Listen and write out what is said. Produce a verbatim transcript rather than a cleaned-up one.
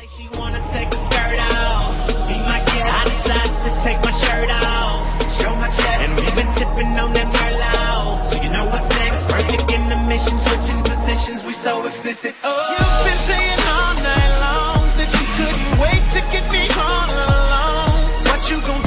say she wanna take the skirt off. Be my guest. I decided to take my shirt off, show my chest, and we've been sipping on that Merlot. So you know what's next? Perfect in the mission, switching positions. We so explicit. Oh, you've been saying all night long that you couldn't wait to get me all alone. What you gon'